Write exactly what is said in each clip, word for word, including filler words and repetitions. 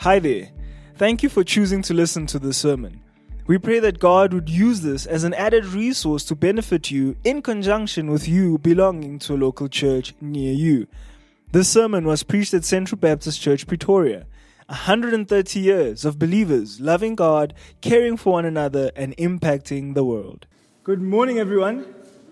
Hi there. Thank you for choosing to listen to this sermon. We pray that God would use this as an added resource to benefit you in conjunction with you belonging to a local church near you. This sermon was preached at Central Baptist Church, Pretoria. one hundred thirty years of believers loving God, caring for one another, and impacting the world. Good morning, everyone.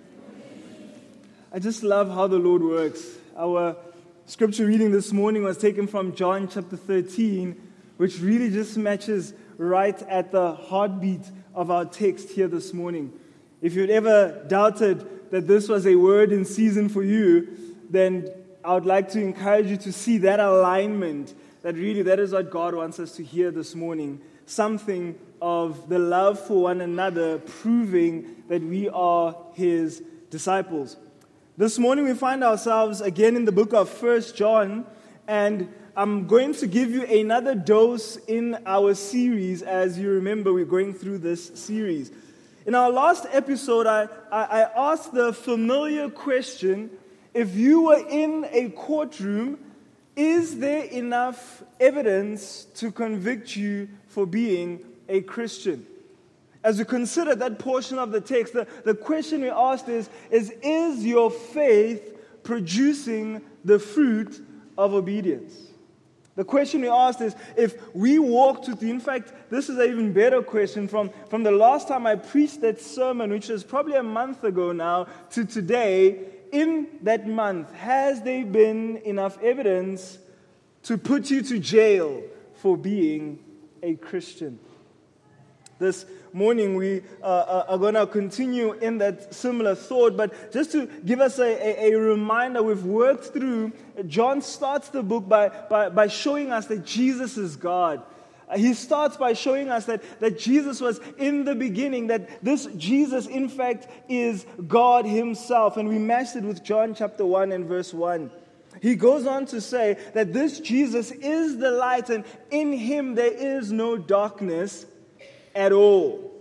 I just love how the Lord works. Our scripture reading this morning was taken from John chapter thirteen, which really just matches right at the heartbeat of our text here this morning. If you'd ever doubted that this was a word in season for you, then I would like to encourage you to see that alignment, that really that is what God wants us to hear this morning. Something of the love for one another, proving that we are His disciples. This morning we find ourselves again in the book of First John, and I'm going to give you another dose in our series. As you remember, we're going through this series. In our last episode, I, I, I asked the familiar question, if you were in a courtroom, is there enough evidence to convict you for being a Christian? As we consider that portion of the text, the, the question we asked is, is, is your faith producing the fruit of obedience? The question we asked is, if we walked with you, in fact, this is an even better question from, from the last time I preached that sermon, which was probably a month ago now, to today, in that month, has there been enough evidence to put you to jail for being a Christian? This morning we uh, are going to continue in that similar thought, but just to give us a, a, a reminder, we've worked through, John starts the book by, by, by showing us that Jesus is God. Uh, he starts by showing us that, that Jesus was in the beginning, that this Jesus in fact is God Himself, and we matched it with John chapter one and verse one. He goes on to say that this Jesus is the light, and in Him there is no darkness at all.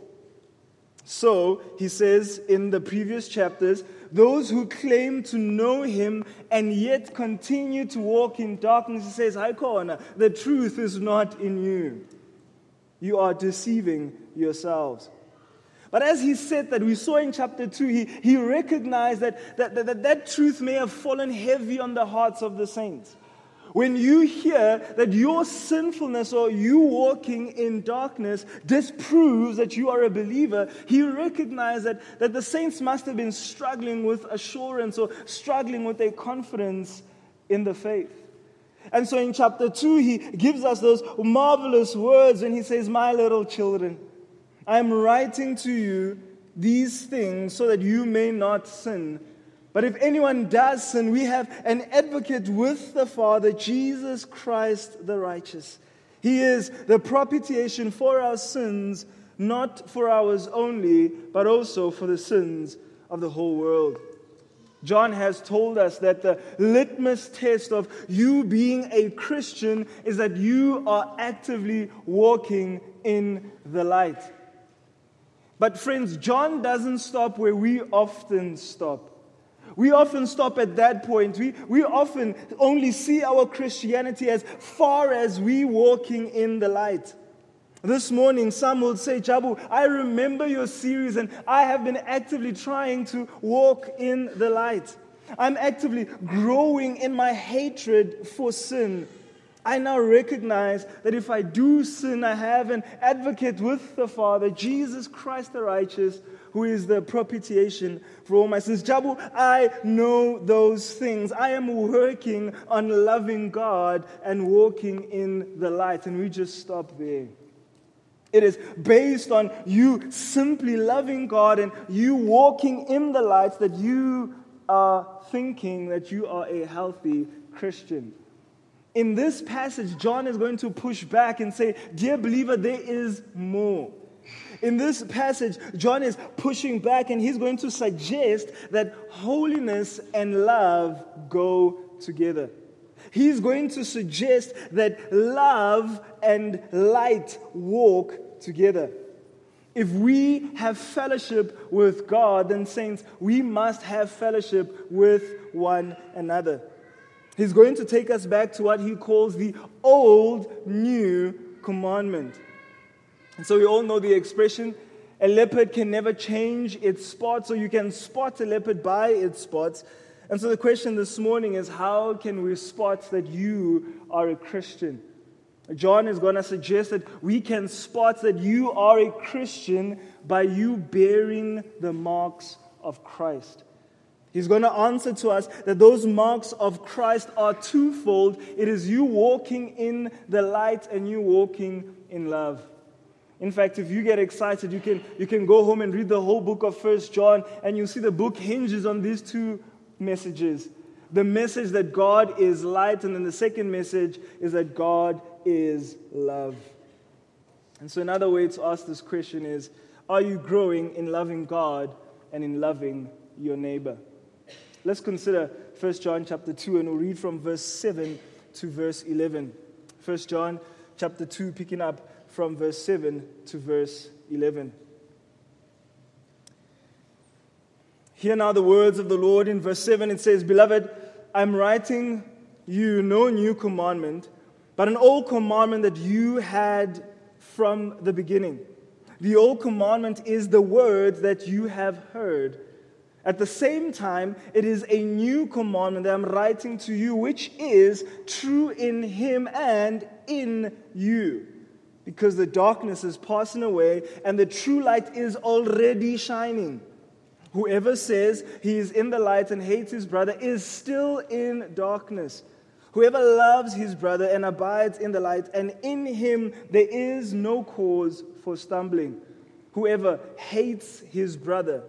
So, he says in the previous chapters, those who claim to know Him and yet continue to walk in darkness, he says, Haikona, the truth is not in you. You are deceiving yourselves. But as he said that, we saw in chapter two, he, he recognized that that, that that that truth may have fallen heavy on the hearts of the saints. When you hear that your sinfulness or you walking in darkness disproves that you are a believer, he recognized that, that the saints must have been struggling with assurance or struggling with a confidence in the faith. And so in chapter two, he gives us those marvelous words when he says, my little children, I am writing to you these things so that you may not sin. But if anyone does sin, we have an advocate with the Father, Jesus Christ the righteous. He is the propitiation for our sins, not for ours only, but also for the sins of the whole world. John has told us that the litmus test of you being a Christian is that you are actively walking in the light. But friends, John doesn't stop where we often stop. We often stop at that point. We, we often only see our Christianity as far as we walking in the light. This morning, some will say, Jabu, I remember your series and I have been actively trying to walk in the light. I'm actively growing in my hatred for sin. I now recognize that if I do sin, I have an advocate with the Father, Jesus Christ the righteous, who is the propitiation for all my sins. Jabu, I know those things. I am working on loving God and walking in the light. And we just stop there. It is based on you simply loving God and you walking in the light that you are thinking that you are a healthy Christian. In this passage, John is going to push back and say, dear believer, there is more. In this passage, John is pushing back and he's going to suggest that holiness and love go together. He's going to suggest that love and light walk together. If we have fellowship with God, then saints, we must have fellowship with one another. He's going to take us back to what he calls the old new commandment. And so we all know the expression, a leopard can never change its spots, or you can spot a leopard by its spots. And so the question this morning is, how can we spot that you are a Christian? John is going to suggest that we can spot that you are a Christian by you bearing the marks of Christ. He's going to answer to us that those marks of Christ are twofold. It is you walking in the light and you walking in love. In fact, if you get excited, you can, you can go home and read the whole book of First John, and you'll see the book hinges on these two messages. The message that God is light, and then the second message is that God is love. And so another way to ask this question is, are you growing in loving God and in loving your neighbor? Let's consider First John chapter two, and we'll read from verse seven to verse eleven. First John chapter two, picking up from verse seven to verse eleven. Hear now the words of the Lord. In verse seven it says, Beloved, I'm writing you no new commandment, but an old commandment that you had from the beginning. The old commandment is the word that you have heard. At the same time, it is a new commandment that I'm writing to you, which is true in him and in you. Because the darkness is passing away and the true light is already shining. Whoever says he is in the light and hates his brother is still in darkness. Whoever loves his brother and abides in the light, and in him there is no cause for stumbling. Whoever hates his brother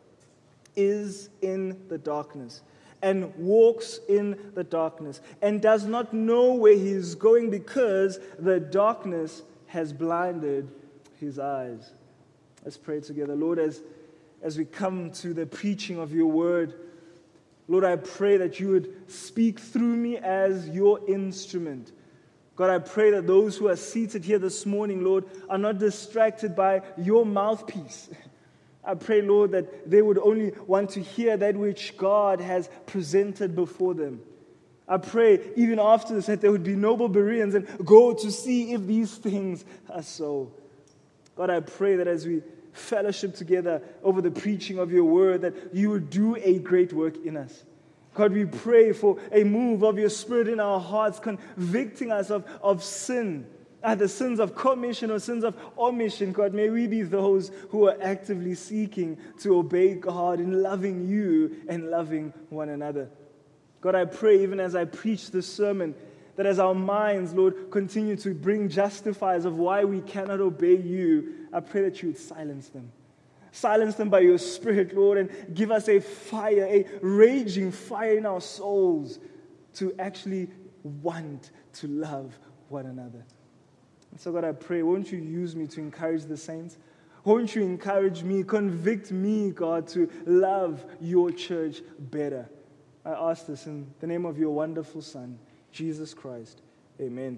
is in the darkness and walks in the darkness and does not know where he is going, because the darkness has blinded his eyes. Let's pray together. Lord, as, as we come to the preaching of your word, Lord, I pray that you would speak through me as your instrument. God, I pray that those who are seated here this morning, Lord, are not distracted by your mouthpiece. I pray, Lord, that they would only want to hear that which God has presented before them. I pray, even after this, that there would be noble Bereans and go to see if these things are so. God, I pray that as we fellowship together over the preaching of your word, that you would do a great work in us. God, we pray for a move of your Spirit in our hearts, convicting us of, of sin, either sins of commission or sins of omission. God, may we be those who are actively seeking to obey God in loving you and loving one another. God, I pray even as I preach this sermon, that as our minds, Lord, continue to bring justifiers of why we cannot obey you, I pray that you would silence them. Silence them by your Spirit, Lord, and give us a fire, a raging fire in our souls to actually want to love one another. And so, God, I pray, won't you use me to encourage the saints? Won't you encourage me, convict me, God, to love your church better? I ask this in the name of your wonderful Son, Jesus Christ. Amen.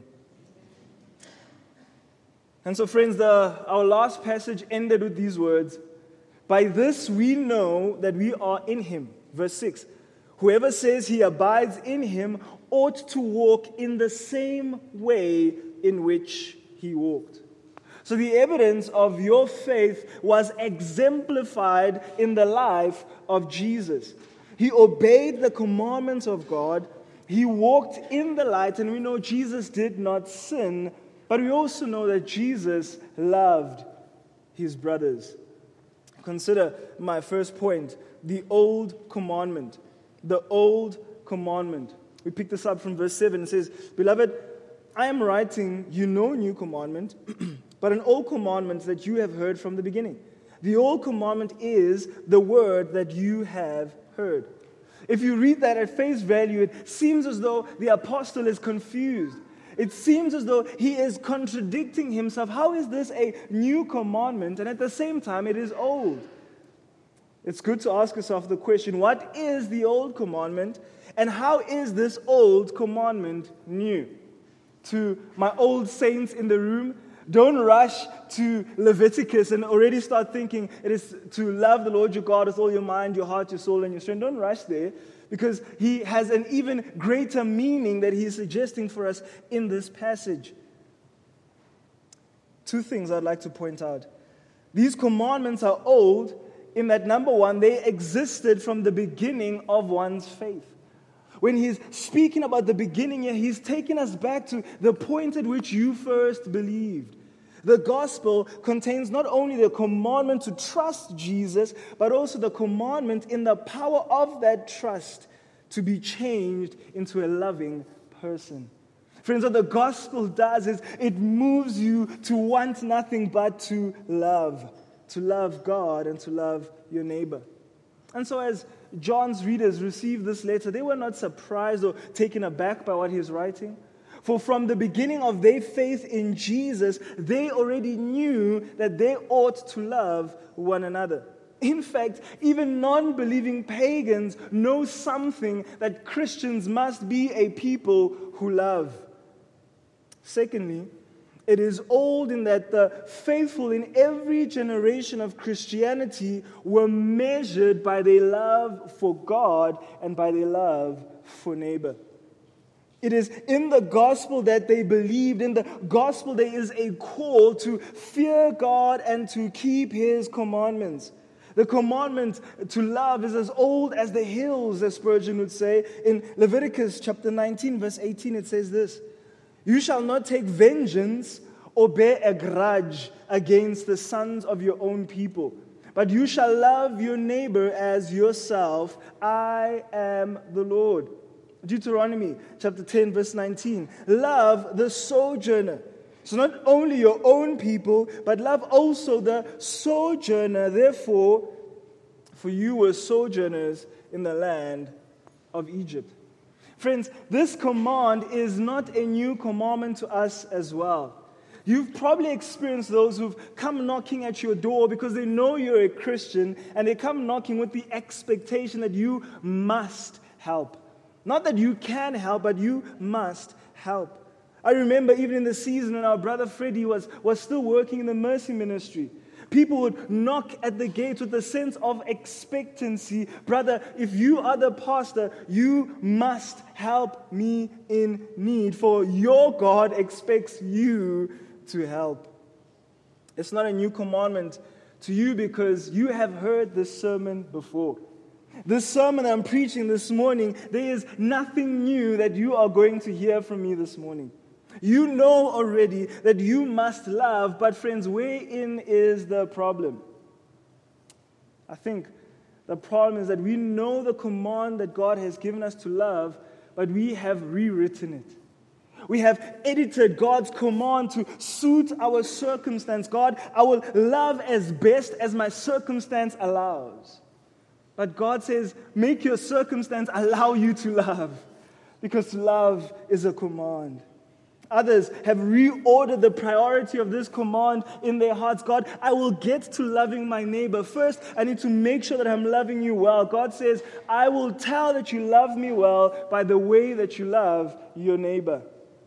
And so, friends, the, our last passage ended with these words. By this we know that we are in him. Verse six. Whoever says he abides in him ought to walk in the same way in which he walked. So the evidence of your faith was exemplified in the life of Jesus. He obeyed the commandments of God. He walked in the light, and we know Jesus did not sin, but we also know that Jesus loved his brothers. Consider my first point, the old commandment. The old commandment. We pick this up from verse seven. It says, Beloved, I am writing you no new commandment, but an old commandment that you have heard from the beginning. The old commandment is the word that you have heard. If you read that at face value, it seems as though the apostle is confused. It seems as though he is contradicting himself. How is this a new commandment, and at the same time it is old? It's good to ask yourself the question, what is the old commandment, and how is this old commandment new? To my old saints in the room, don't rush to Leviticus and already start thinking it is to love the Lord your God with all your mind, your heart, your soul, and your strength. Don't rush there, because he has an even greater meaning that he is suggesting for us in this passage. Two things I'd like to point out. These commandments are old in that, number one, they existed from the beginning of one's faith. When he's speaking about the beginning here, he's taking us back to the point at which you first believed. The gospel contains not only the commandment to trust Jesus, but also the commandment in the power of that trust to be changed into a loving person. Friends, what the gospel does is it moves you to want nothing but to love, to love God and to love your neighbor. And so as John's readers received this letter, they were not surprised or taken aback by what he's writing. For from the beginning of their faith in Jesus, they already knew that they ought to love one another. In fact, even non-believing pagans know something that Christians must be a people who love. Secondly, it is old in that the faithful in every generation of Christianity were measured by their love for God and by their love for neighbor. It is in the gospel that they believed. In the gospel, there is a call to fear God and to keep His commandments. The commandment to love is as old as the hills, as Spurgeon would say. In Leviticus chapter nineteen, verse eighteen, it says this: "You shall not take vengeance or bear a grudge against the sons of your own people, but you shall love your neighbor as yourself. I am the Lord." Deuteronomy chapter ten, verse nineteen. "Love the sojourner." So not only your own people, but love also the sojourner. Therefore, for you were sojourners in the land of Egypt. Friends, this command is not a new commandment to us as well. You've probably experienced those who've come knocking at your door because they know you're a Christian, and they come knocking with the expectation that you must help. Not that you can help, but you must help. I remember even in the season when our brother Freddie was, was still working in the mercy ministry, people would knock at the gate with a sense of expectancy. "Brother, if you are the pastor, you must help me in need, for your God expects you to help." It's not a new commandment to you because you have heard this sermon before. This sermon I'm preaching this morning, there is nothing new that you are going to hear from me this morning. You know already that you must love, but friends, wherein is the problem? I think the problem is that we know the command that God has given us to love, but we have rewritten it. We have edited God's command to suit our circumstance. God, I will love as best as my circumstance allows. But God says, make your circumstance allow you to love, because love is a command. Others have reordered the priority of this command in their hearts. God, I will get to loving my neighbor. First, I need to make sure that I'm loving you well. God says, I will tell that you love me well by the way that you love your neighbor.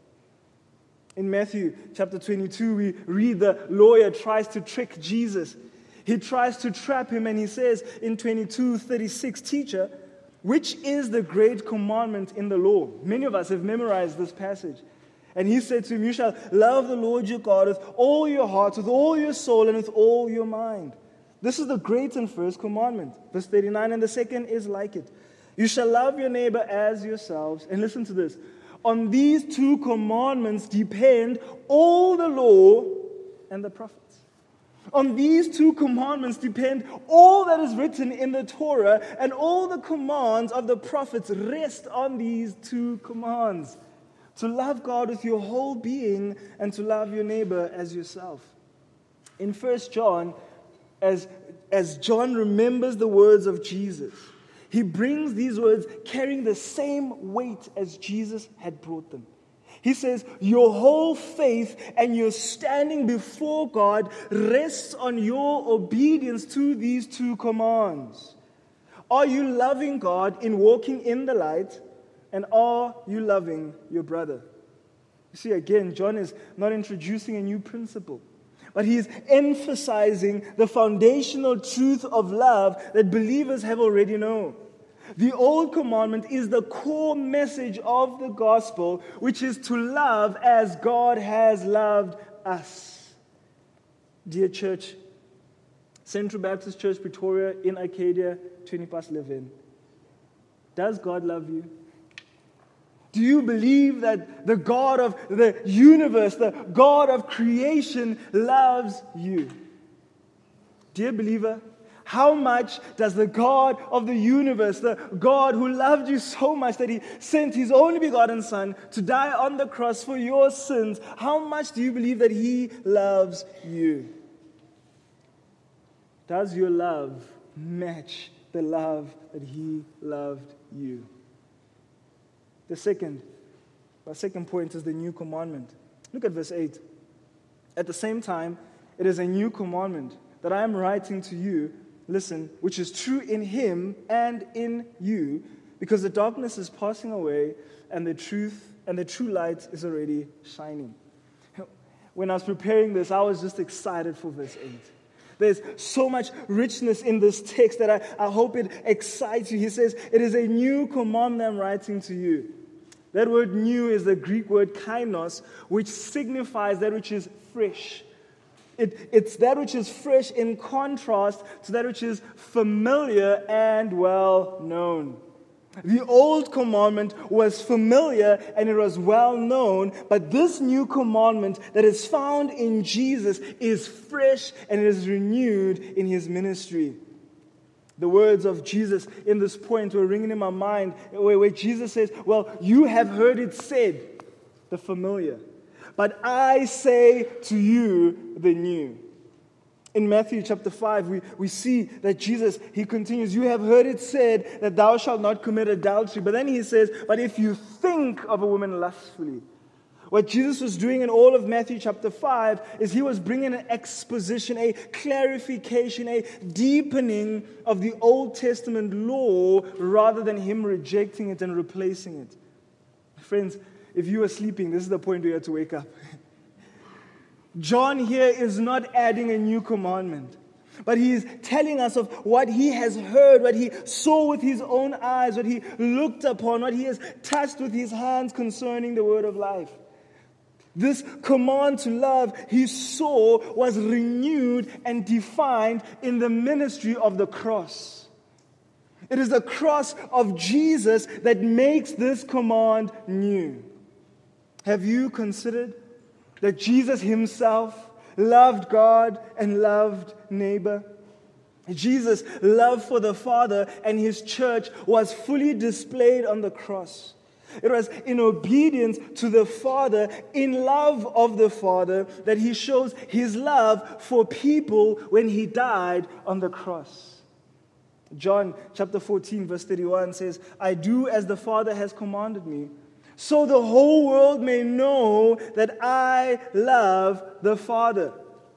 In Matthew chapter twenty-two, we read the lawyer tries to trick Jesus. He tries to trap him, and he says in twenty-two thirty-six, "Teacher, which is the great commandment in the law?" Many of us have memorized this passage. And he said to him, "You shall love the Lord your God with all your heart, with all your soul, and with all your mind." This is the great and first commandment. Verse thirty-nine, "And the second is like it. You shall love your neighbor as yourselves." And listen to this. "On these two commandments depend all the law and the prophets." On these two commandments depend all that is written in the Torah, and all the commands of the prophets rest on these two commands. To love God with your whole being and to love your neighbor as yourself. In First John, as, as John remembers the words of Jesus, he brings these words carrying the same weight as Jesus had brought them. He says, your whole faith and your standing before God rests on your obedience to these two commands. Are you loving God in walking in the light? And are you loving your brother? You see, again, John is not introducing a new principle, but he is emphasizing the foundational truth of love that believers have already known. The old commandment is the core message of the gospel, which is to love as God has loved us. Dear church, Central Baptist Church, Pretoria, in Arcadia, twenty past eleven. Does God love you? Do you believe that the God of the universe, the God of creation, loves you? Dear believer, how much does the God of the universe, the God who loved you so much that He sent His only begotten Son to die on the cross for your sins, how much do you believe that He loves you? Does your love match the love that He loved you? The second, our second point is the new commandment. Look at verse eight. At the same time, it is a new commandment that I am writing to you, listen, which is true in Him and in you, because the darkness is passing away and the truth and the true light is already shining. When I was preparing this, I was just excited for verse eight. There's so much richness in this text that I, I hope it excites you. He says, it is a new command I'm writing to you. That word new is the Greek word kainos, which signifies that which is fresh. It, it's that which is fresh in contrast to that which is familiar and well known. The old commandment was familiar and it was well known, but this new commandment that is found in Jesus is fresh and it is renewed in His ministry. The words of Jesus in this point were ringing in my mind, where, where Jesus says, well, you have heard it said, the familiar, but I say to you the new. In Matthew chapter five, we, we see that Jesus, He continues, you have heard it said that thou shalt not commit adultery. But then He says, but if you think of a woman lustfully. What Jesus was doing in all of Matthew chapter five is He was bringing an exposition, a clarification, a deepening of the Old Testament law rather than Him rejecting it and replacing it. Friends, if you are sleeping, this is the point where you have to wake up. John here is not adding a new commandment, but he is telling us of what he has heard, what he saw with his own eyes, what he looked upon, what he has touched with his hands concerning the word of life. This command to love he saw was renewed and defined in the ministry of the cross. It is the cross of Jesus that makes this command new. Have you considered that Jesus Himself loved God and loved neighbor? Jesus' love for the Father and His church was fully displayed on the cross. It was in obedience to the Father, in love of the Father, that He shows His love for people when He died on the cross. John chapter fourteen verse thirty-one says, I do as the Father has commanded me, so the whole world may know that I love the Father.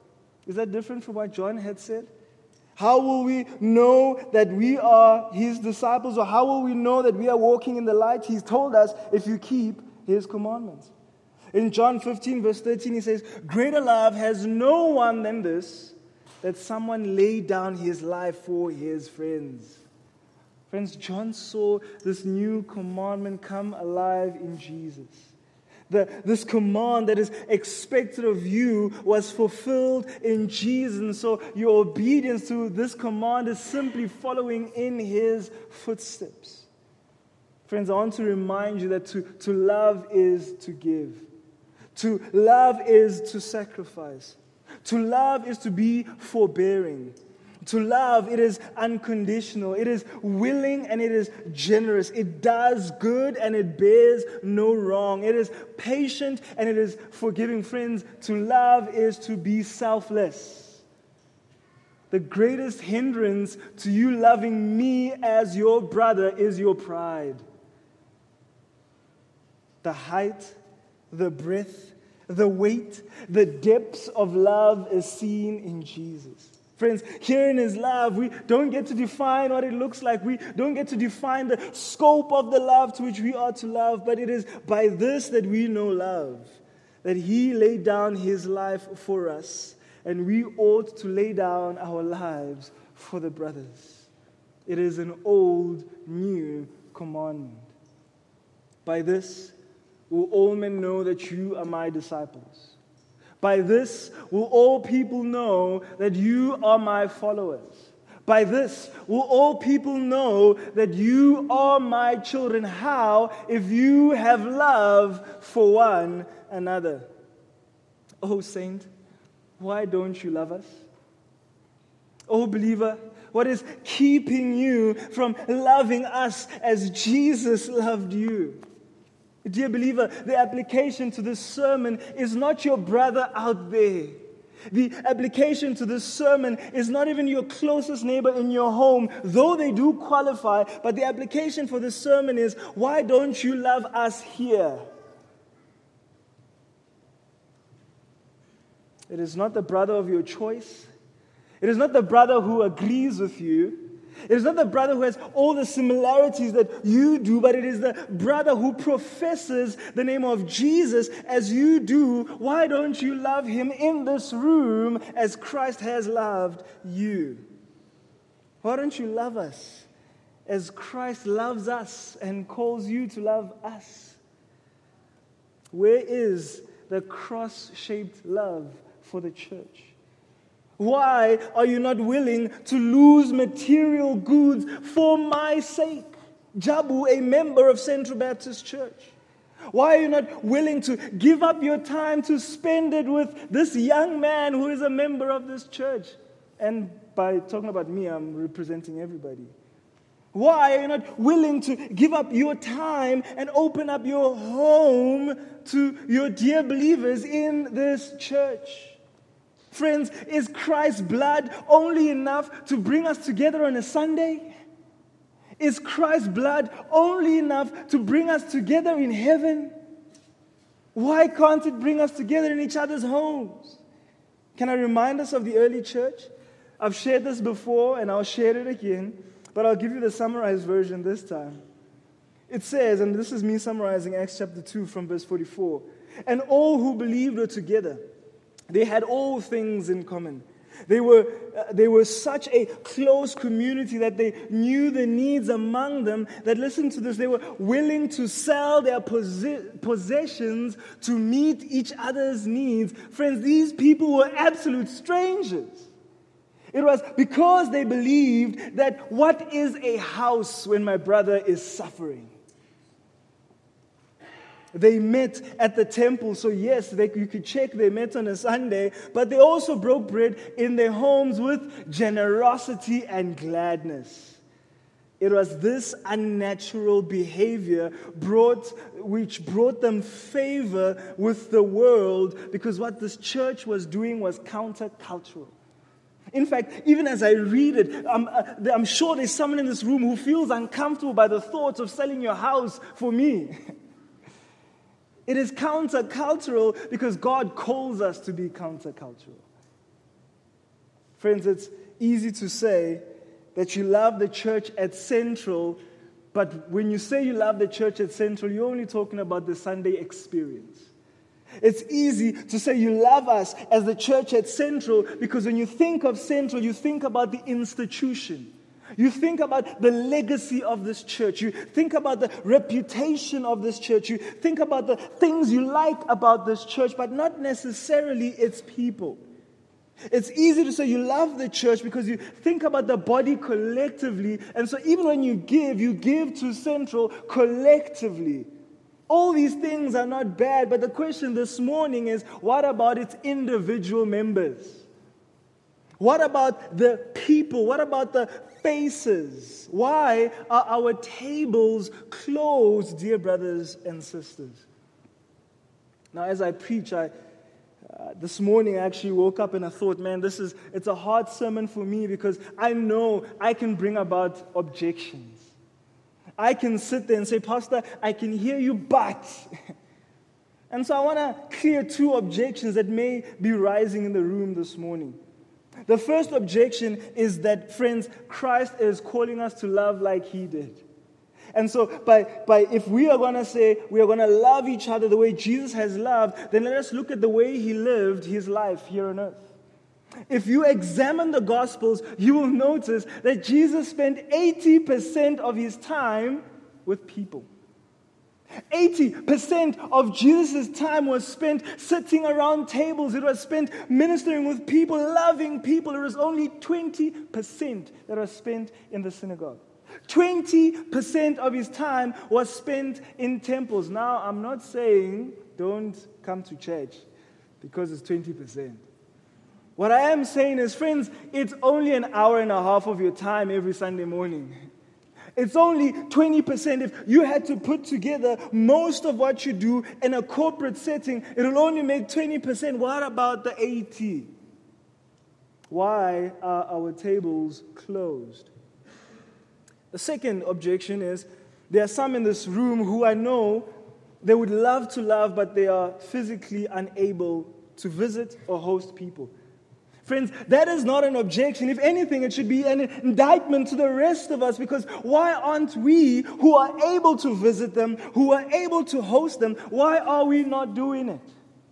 Is that different from what John had said? How will we know that we are His disciples, or how will we know that we are walking in the light? He's told us, if you keep His commandments. In John fifteen verse thirteen, He says, greater love has no one than this, that someone lay down his life for his friends. Friends, John saw this new commandment come alive in Jesus. The, this command that is expected of you was fulfilled in Jesus. And so your obedience to this command is simply following in His footsteps. Friends, I want to remind you that to, to love is to give. To love is to sacrifice. To love is to be forbearing. To love, it is unconditional. It is willing and it is generous. It does good and it bears no wrong. It is patient and it is forgiving. Friends, to love is to be selfless. The greatest hindrance to you loving me as your brother is your pride. The height, the breadth, the weight, the depths of love is seen in Jesus. Friends, here in His love, we don't get to define what it looks like. We don't get to define the scope of the love to which we are to love, but it is by this that we know love, that He laid down His life for us, and we ought to lay down our lives for the brothers. It is an old, new commandment. By this will all men know that you are my disciples. By this will all people know that you are my followers. By this will all people know that you are my children. How? If you have love for one another. Oh, saint, why don't you love us? Oh, believer, what is keeping you from loving us as Jesus loved you? Dear believer, the application to this sermon is not your brother out there. The application to this sermon is not even your closest neighbor in your home, though they do qualify. But the application for this sermon is, why don't you love us here? It is not the brother of your choice. It is not the brother who agrees with you. It is not the brother who has all the similarities that you do, but it is the brother who professes the name of Jesus as you do. Why don't you love him in this room as Christ has loved you? Why don't you love us as Christ loves us and calls you to love us? Where is the cross-shaped love for the church? Why are you not willing to lose material goods for my sake? Jabu, a member of Central Baptist Church. Why are you not willing to give up your time to spend it with this young man who is a member of this church? And by talking about me, I'm representing everybody. Why are you not willing to give up your time and open up your home to your dear believers in this church? Friends, is Christ's blood only enough to bring us together on a Sunday? Is Christ's blood only enough to bring us together in heaven? Why can't it bring us together in each other's homes? Can I remind us of the early church? I've shared this before and I'll share it again, but I'll give you the summarized version this time. It says, and this is me summarizing Acts chapter two from verse forty-four, and all who believed were together. They had all things in common. They were, uh, they were such a close community that they knew the needs among them, that, listen to this, they were willing to sell their posi- possessions to meet each other's needs. Friends, these people were absolute strangers. It was because they believed that what is a house when my brother is suffering? They met at the temple, so yes, they, you could check they met on a Sunday, but they also broke bread in their homes with generosity and gladness. It was this unnatural behavior brought, which brought them favor with the world, because what this church was doing was countercultural. In fact, even as I read it, I'm, uh, I'm sure there's someone in this room who feels uncomfortable by the thoughts of selling your house for me. It is countercultural because God calls us to be countercultural. Friends, it's easy to say that you love the church at Central, but when you say you love the church at Central, you're only talking about the Sunday experience. It's easy to say you love us as the church at Central because when you think of Central, you think about the institution. You think about the legacy of this church. You think about the reputation of this church. You think about the things you like about this church, but not necessarily its people. It's easy to say you love the church because you think about the body collectively. And so even when you give, you give to Central collectively. All these things are not bad, but the question this morning is, what about its individual members? What about the people? What about the faces? Why are our tables closed, dear brothers and sisters? Now, as I preach, I uh, this morning I actually woke up and I thought, man, this is it's a hard sermon for me because I know I can bring about objections. I can sit there and say, Pastor, I can hear you, but... And so I want to clear two objections that may be rising in the room this morning. The first objection is that, friends, Christ is calling us to love like He did. And so by, by if we are going to say we are going to love each other the way Jesus has loved, then let us look at the way He lived His life here on earth. If you examine the Gospels, you will notice that Jesus spent eighty percent of his time with people. eighty percent of Jesus' time was spent sitting around tables. It was spent ministering with people, loving people. It was only twenty percent that was spent in the synagogue. twenty percent of his time was spent in temples. Now, I'm not saying don't come to church because it's twenty percent. What I am saying is, friends, it's only an hour and a half of your time every Sunday morning. It's only twenty percent. If you had to put together most of what you do in a corporate setting, it will only make twenty percent. What about the eighty? Why are our tables closed? The second objection is, there are some in this room who I know they would love to love, but they are physically unable to visit or host people. Friends, that is not an objection. If anything, it should be an indictment to the rest of us, because why aren't we, who are able to visit them, who are able to host them, why are we not doing it?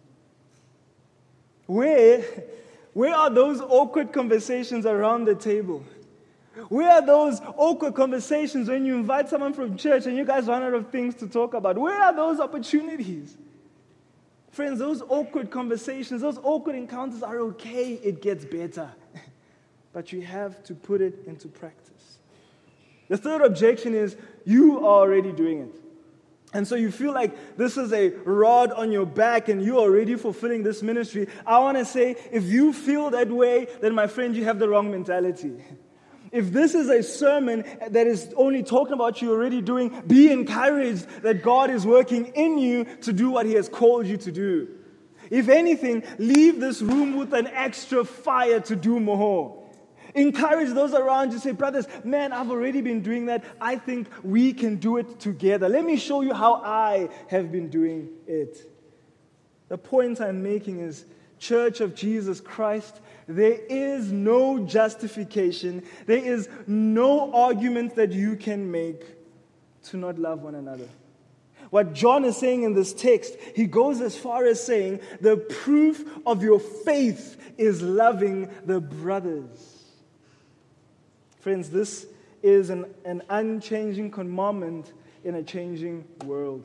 Where, where are those awkward conversations around the table? Where are those awkward conversations when you invite someone from church and you guys run out of things to talk about? Where are those opportunities? Friends, those awkward conversations, those awkward encounters are okay. It gets better. But you have to put it into practice. The third objection is you are already doing it. And so you feel like this is a rod on your back and you're already fulfilling this ministry. I want to say, if you feel that way, then my friend, you have the wrong mentality. If this is a sermon that is only talking about you already doing, be encouraged that God is working in you to do what He has called you to do. If anything, leave this room with an extra fire to do more. Encourage those around you. Say, brothers, man, I've already been doing that. I think we can do it together. Let me show you how I have been doing it. The point I'm making is, Church of Jesus Christ, there is no justification, there is no argument that you can make to not love one another. What John is saying in this text, he goes as far as saying, the proof of your faith is loving the brothers. Friends, this is an, an unchanging commandment in a changing world.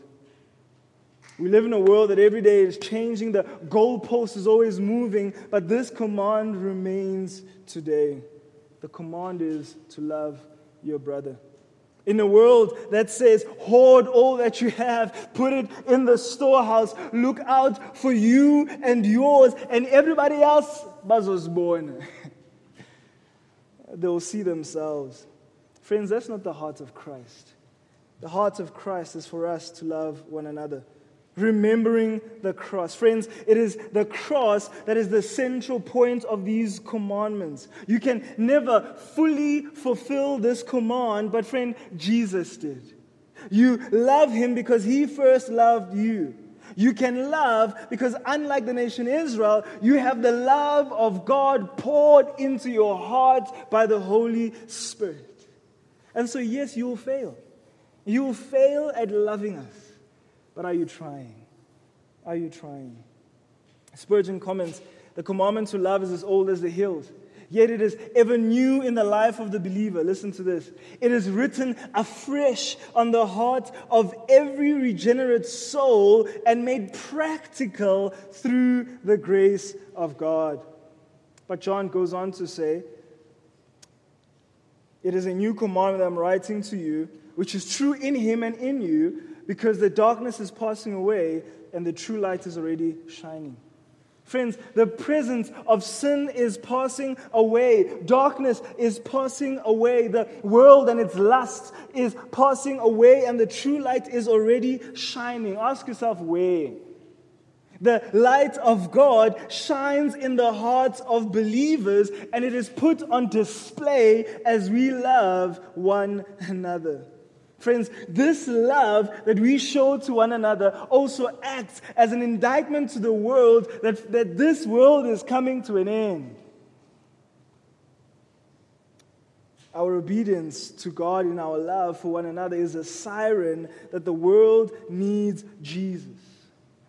We live in a world that every day is changing. The goalpost is always moving, but this command remains today. The command is to love your brother. In a world that says, hoard all that you have, put it in the storehouse, look out for you and yours, and everybody else, Buzz was born. They'll see themselves. Friends, that's not the heart of Christ. The heart of Christ is for us to love one another. Remembering the cross. Friends, it is the cross that is the central point of these commandments. You can never fully fulfill this command, but friend, Jesus did. You love Him because He first loved you. You can love because unlike the nation Israel, you have the love of God poured into your heart by the Holy Spirit. And so yes, you will fail. You will fail at loving us. But are you trying? Are you trying? Spurgeon comments, the commandment to love is as old as the hills, yet it is ever new in the life of the believer. Listen to this. It is written afresh on the heart of every regenerate soul and made practical through the grace of God. But John goes on to say, it is a new commandment that I'm writing to you, which is true in Him and in you, because the darkness is passing away and the true light is already shining. Friends, the presence of sin is passing away. Darkness is passing away. The world and its lusts is passing away and the true light is already shining. Ask yourself where. The light of God shines in the hearts of believers and it is put on display as we love one another. Friends, this love that we show to one another also acts as an indictment to the world that, that this world is coming to an end. Our obedience to God in our love for one another is a siren that the world needs Jesus.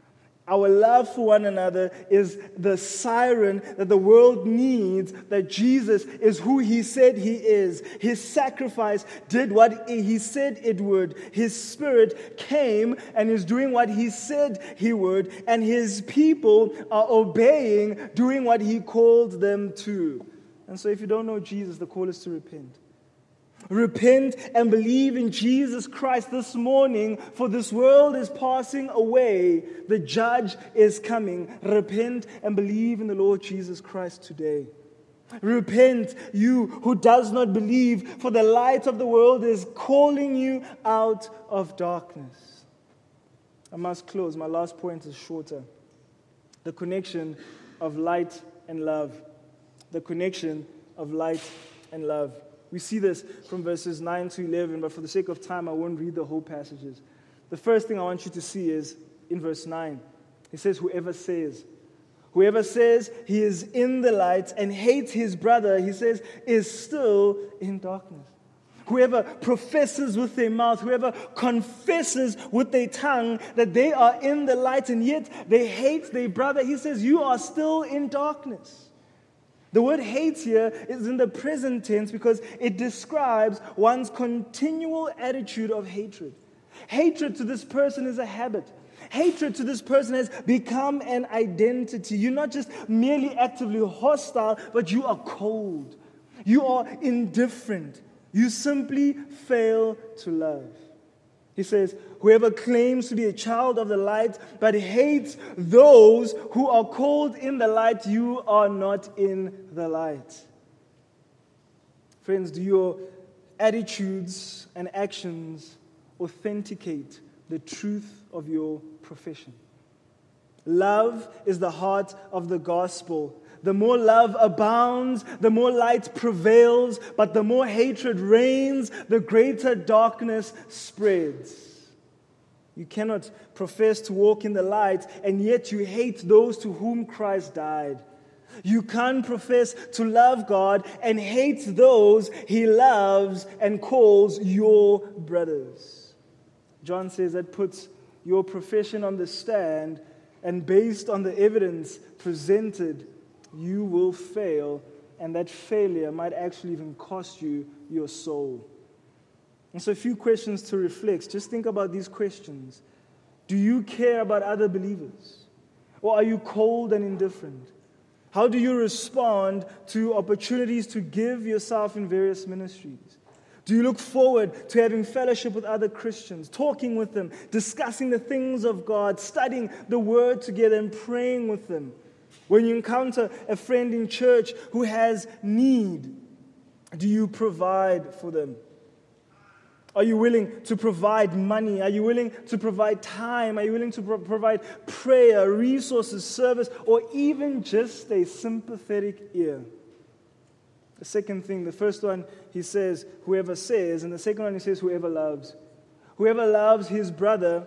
Our love for one another is the siren that the world needs, that Jesus is who he said he is. His sacrifice did what he said it would. His Spirit came and is doing what he said he would. And his people are obeying, doing what he called them to. And so if you don't know Jesus, the call is to repent. Repent and believe in Jesus Christ this morning, for this world is passing away. The judge is coming. Repent and believe in the Lord Jesus Christ today. Repent, you who does not believe, for the light of the world is calling you out of darkness. I must close. My last point is shorter. The connection of light and love. The connection of light and love. We see this from verses nine to eleven, but for the sake of time, I won't read the whole passages. The first thing I want you to see is in verse nine. It says, whoever says, whoever says he is in the light and hates his brother, he says, is still in darkness. Whoever professes with their mouth, whoever confesses with their tongue that they are in the light and yet they hate their brother, he says, you are still in darkness. The word hate here is in the present tense because it describes one's continual attitude of hatred. Hatred to this person is a habit. Hatred to this person has become an identity. You're not just merely actively hostile, but you are cold. You are indifferent. You simply fail to love. He says, whoever claims to be a child of the light but hates those who are called in the light, you are not in the light. Friends, do your attitudes and actions authenticate the truth of your profession? Love is the heart of the gospel. The more love abounds, the more light prevails, but the more hatred reigns, the greater darkness spreads. You cannot profess to walk in the light, and yet you hate those to whom Christ died. You can't profess to love God and hate those he loves and calls your brothers. John says that puts your profession on the stand, and based on the evidence presented, you will fail, and that failure might actually even cost you your soul. And so a few questions to reflect. Just think about these questions. Do you care about other believers? Or are you cold and indifferent? How do you respond to opportunities to give yourself in various ministries? Do you look forward to having fellowship with other Christians, talking with them, discussing the things of God, studying the Word together and praying with them? When you encounter a friend in church who has need, do you provide for them? Are you willing to provide money? Are you willing to provide time? Are you willing to pro- provide prayer, resources, service, or even just a sympathetic ear? The second thing, the first one, he says, whoever says, and the second one, he says, whoever loves. Whoever loves his brother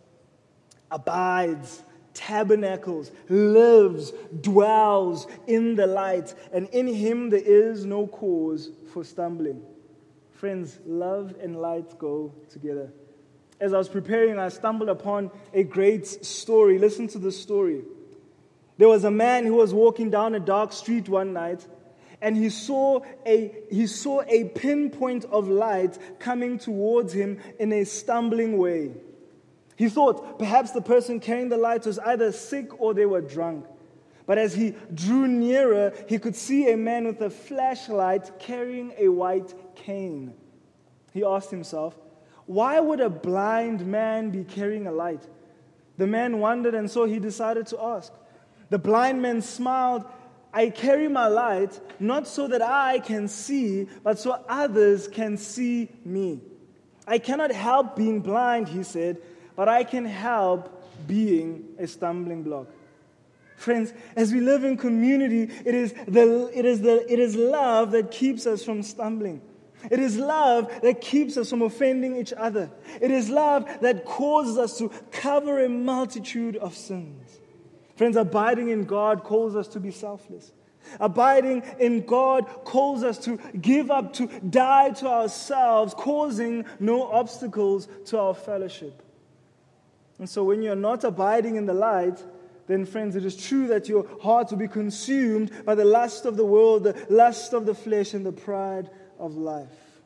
abides, tabernacles, lives, dwells in the light, and in him there is no cause for stumbling. Friends, love and light go together. As I was preparing, I stumbled upon a great story. Listen to this story. There was a man who was walking down a dark street one night, and he saw a he saw a pinpoint of light coming towards him in a stumbling way. He thought perhaps the person carrying the light was either sick or they were drunk. But as he drew nearer, he could see a man with a flashlight carrying a white cane. He asked himself, why would a blind man be carrying a light? The man wondered, and so he decided to ask. The blind man smiled. I carry my light not so that I can see, but so others can see me. I cannot help being blind, he said, but I can help being a stumbling block. Friends, as we live in community, it is the it is the it is love that keeps us from stumbling. It is love that keeps us from offending each other. It is love that causes us to cover a multitude of sins. Friends, abiding in God calls us to be selfless. Abiding in God calls us to give up, to die to ourselves, causing no obstacles to our fellowship. And so when you're not abiding in the light, then friends, it is true that your heart will be consumed by the lust of the world, the lust of the flesh, and the pride of life.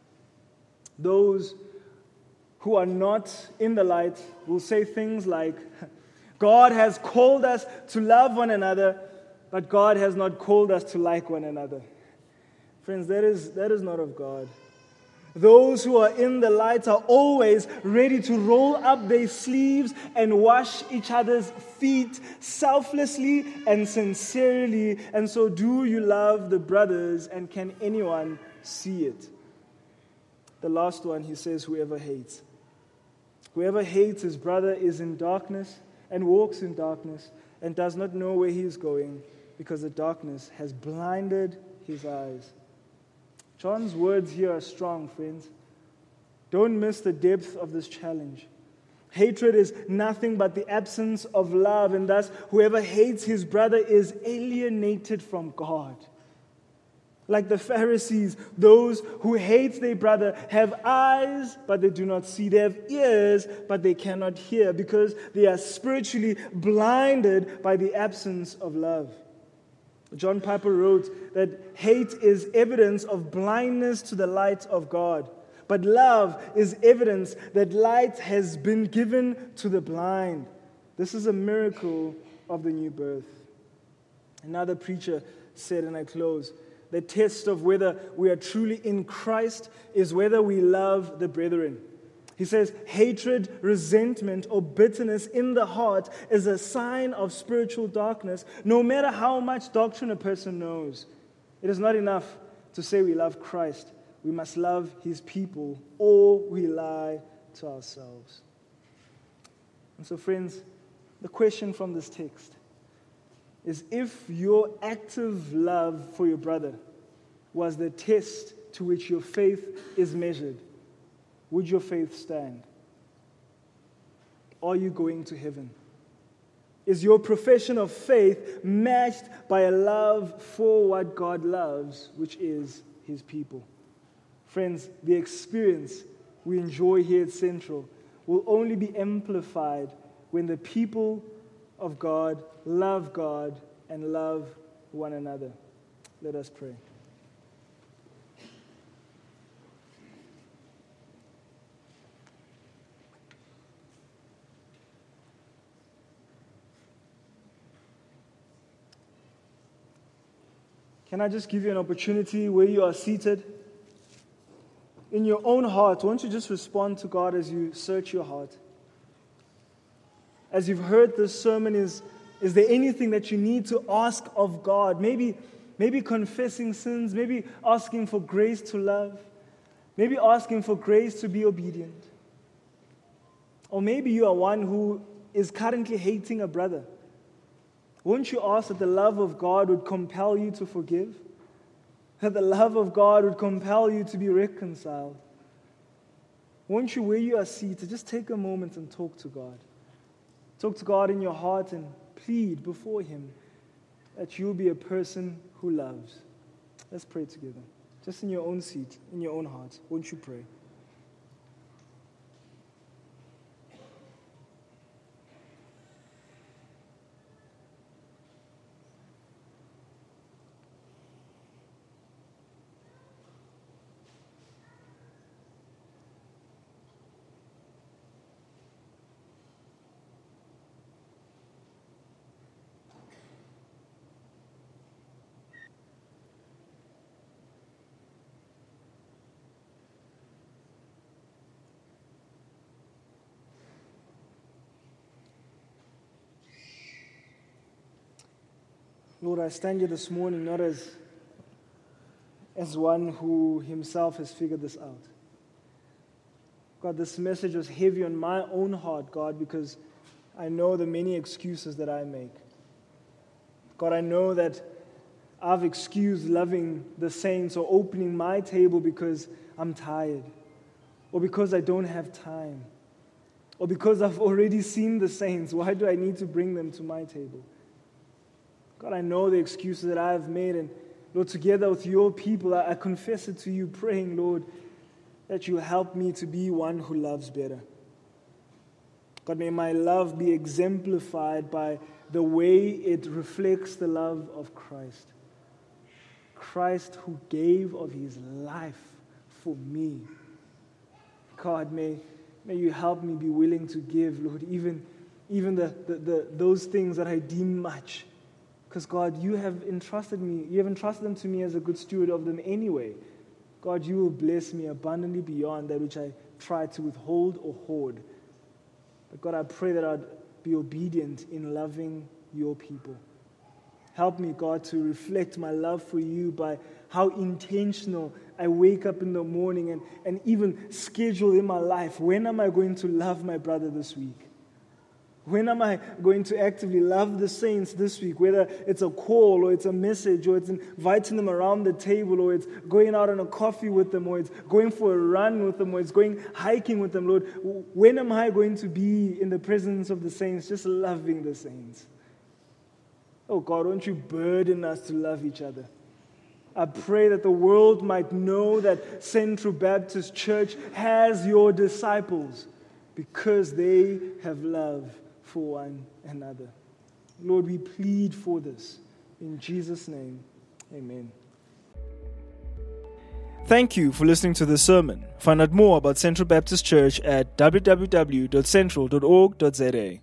Those who are not in the light will say things like, God has called us to love one another, but God has not called us to like one another. Friends, that is, that is not of God. Those who are in the light are always ready to roll up their sleeves and wash each other's feet selflessly and sincerely. And so do you love the brothers, and can anyone see it? The last one, he says, whoever hates. Whoever hates his brother is in darkness and walks in darkness and does not know where he is going, because the darkness has blinded his eyes. John's words here are strong, friends. Don't miss the depth of this challenge. Hatred is nothing but the absence of love, and thus whoever hates his brother is alienated from God. Like the Pharisees, those who hate their brother have eyes, but they do not see. They have ears, but they cannot hear, because they are spiritually blinded by the absence of love. John Piper wrote that hate is evidence of blindness to the light of God, but love is evidence that light has been given to the blind. This is a miracle of the new birth. Another preacher said, and I close, the test of whether we are truly in Christ is whether we love the brethren. He says, hatred, resentment, or bitterness in the heart is a sign of spiritual darkness, no matter how much doctrine a person knows. It is not enough to say we love Christ. We must love his people, or we lie to ourselves. And so, friends, the question from this text is, if your active love for your brother was the test to which your faith is measured, would your faith stand? Are you going to heaven? Is your profession of faith matched by a love for what God loves, which is his people? Friends, the experience we enjoy here at Central will only be amplified when the people of God love God and love one another. Let us pray. Can I just give you an opportunity where you are seated? In your own heart, won't you just respond to God as you search your heart? As you've heard this sermon, is, is there anything that you need to ask of God? Maybe, maybe confessing sins, maybe asking for grace to love, maybe asking for grace to be obedient. Or maybe you are one who is currently hating a brother. Won't you ask that the love of God would compel you to forgive? That the love of God would compel you to be reconciled? Won't you, where you are seated, just take a moment and talk to God? Talk to God in your heart and plead before him that you'll be a person who loves. Let's pray together. Just in your own seat, in your own heart. Won't you pray? Lord, I stand here this morning not as, as one who himself has figured this out. God, this message was heavy on my own heart, God, because I know the many excuses that I make. God, I know that I've excused loving the saints or opening my table because I'm tired, or because I don't have time, or because I've already seen the saints. Why do I need to bring them to my table? God, I know the excuses that I have made, and Lord, together with your people, I, I confess it to you, praying, Lord, that you help me to be one who loves better. God, may my love be exemplified by the way it reflects the love of Christ. Christ who gave of his life for me. God, may, may you help me be willing to give, Lord, even, even the, the, the, those things that I deem much. Because, God, you have entrusted me, you have entrusted them to me as a good steward of them anyway. God, you will bless me abundantly beyond that which I try to withhold or hoard. But God, I pray that I'd be obedient in loving your people. Help me, God, to reflect my love for you by how intentional I wake up in the morning and, and even schedule in my life. When am I going to love my brother this week? When am I going to actively love the saints this week? Whether it's a call or it's a message or it's inviting them around the table or it's going out on a coffee with them or it's going for a run with them or it's going hiking with them, Lord. When am I going to be in the presence of the saints, just loving the saints? Oh God, won't you burden us to love each other? I pray that the world might know that Central Baptist Church has your disciples because they have love for one another. Lord, we plead for this. In Jesus' name, amen. Thank you for listening to this sermon. Find out more about Central Baptist Church at w w w dot central dot org dot z a.